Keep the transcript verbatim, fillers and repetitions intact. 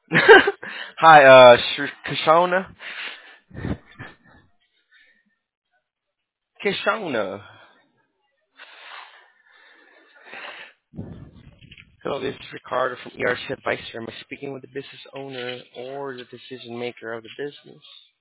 Hi, uh, Sh- Kishona? Kishona. Hello, this is Ricardo from E R C Advisor. Am I speaking with the business owner or the decision maker of the business?